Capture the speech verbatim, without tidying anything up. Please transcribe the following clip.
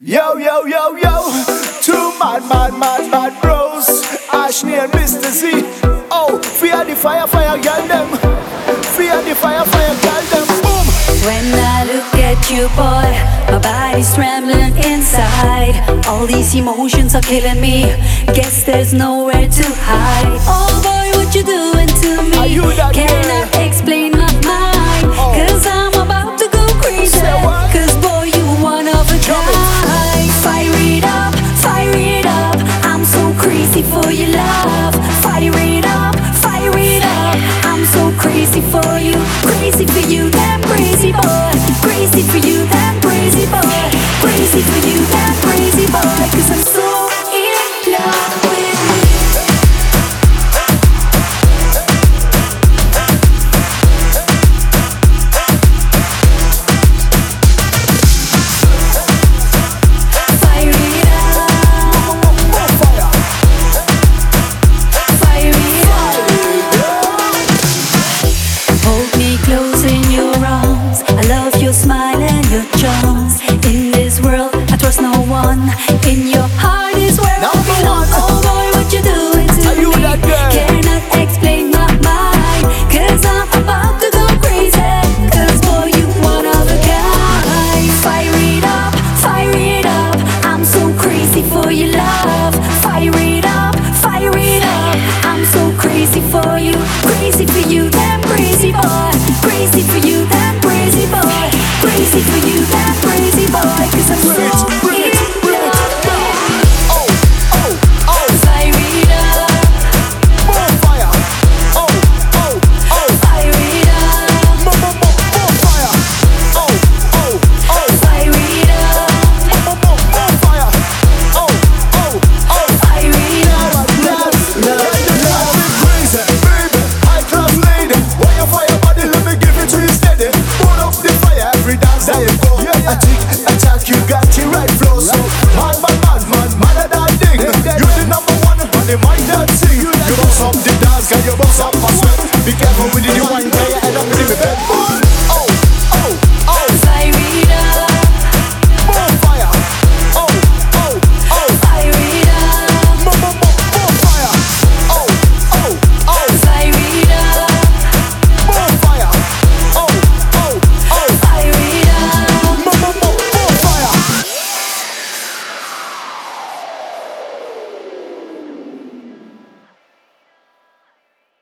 Yo, yo, yo, yo, two mad, mad, mad, mad bros, Ashley and Mister Z. Oh, fear the fire, fire, girl them. Fear the fire, fire, girl them. Boom. When I look at you, boy, my body's trembling inside. All these emotions are killing me. Guess there's nowhere to hide. Oh boy, what you doing to me? Are you that Cannot girl? explain my mind. Oh. Cause I'm about to go crazy. Say what? Cause boy, you one of a kind. Fire it up, fire it up. I'm so crazy for your love. Fire it up, fire it up. I'm so crazy for you. Crazy for you, damn crazy boy. Crazy for you, damn crazy boy. Crazy for you, damn crazy boy. Cause I'm so in love with you. Close in your arms, I love your smile and your charms. In this world, I trust no one. In your heart is where I belong. Oh boy, what you doing to Are you me? that girl? Cannot explain my mind. Cause I'm about to go crazy. Cause boy, you one of a kind. Fire it up, fire it up. I'm so crazy for your love. Fire it up, fire it up. I'm so crazy for you. Crazy for you, damn crazy boy. Crazy for you, that crazy boy. Crazy for you, that crazy boy. Cause I'm so Bring it, bring it, bring it. Oh, oh, oh. fire it up, More fire. Oh, oh, oh. fire it up, More, more, more, more fire. Oh, oh, oh. fire it up, More, more, more fire. Oh, oh, oh. fire it up. Love, love, love, crazy, baby, high class lady. Why you fire body? Let me give it to you steady. Put up the fire, every dance that you go. I tick, attack, you got your right flow. So